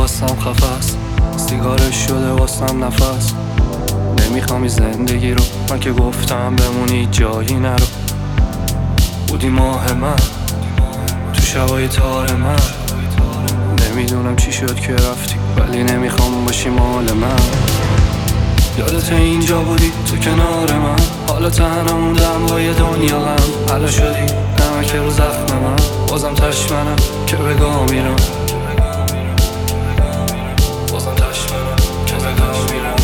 واسم خفست، سیگارش شده واسم نفس. نمیخوام این زندگی رو، من که گفتم بمونی جایی نرو. بودی ماه من تو شبای تار من، نمیدونم چی شد که رفتی، ولی نمیخوام باشی مال من. یادت اینجا بودی تو کنار من، حالا تنها موندم با یه دنیا غم. حالا شدی نمک رو زخم من، بازم تشمنم که بگاه میرم. بازم تشمنم که بگاه میرم.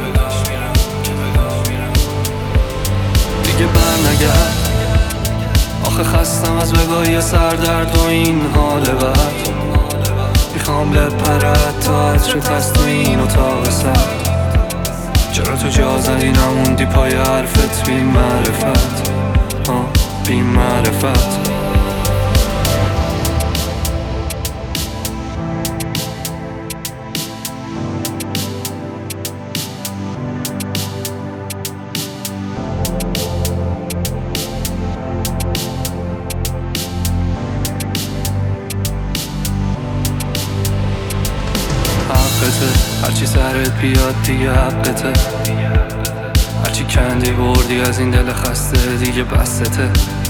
دیگه بر نگرد، آخه خستم از بگاهی سردرد و این حال بد. میخوام بپرد تا عطر تسلیم و تا سر. چرا تو جا زدی نموندی پای حرفت؟ بی معرفت، بی معرفت. هرچی سرت بیاد دیگه حقته، هرچی کندی بردی از این دل خسته دیگه بسته.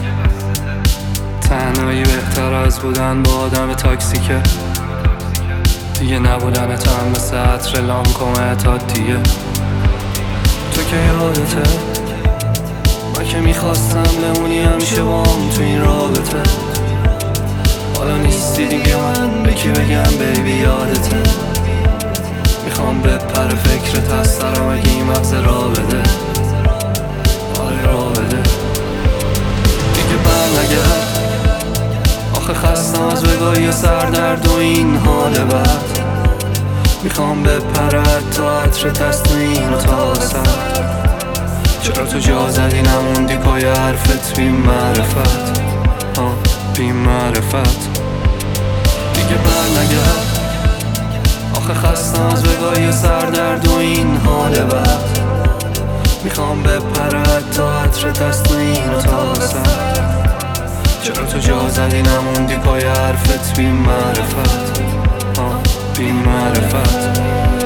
تنهایی بهتر از بودن با آدم تاکسیکه، دیگه نبودنت هم مثل عطر لامکومت عادیه. تو که یادته من که میخواستم بمونی همیشه بام تو این رابطه. حالا نیستی دیگه، من به کی بگم بیبی یادته. میخوام بپر فکرت از سرم اگه این مغز را بده. آره را بده. دیگه بر نگرد، آخه خستم از بگاهی سردرد و این حال بد. میخوام بپرد تا عطر تسلیم و تا سر. چرا تو جا زدی نموندی پای حرفت؟ بی معرفت، بی معرفت. دیگه بر نگرد، آخه خستم از بگاهی سردرد و این حال بد. میخوام بپرد تا عطر تسلیم و تا سر. چرا تو جا زدی نموندی پای حرفت؟ بی معرفت، بی معرفت.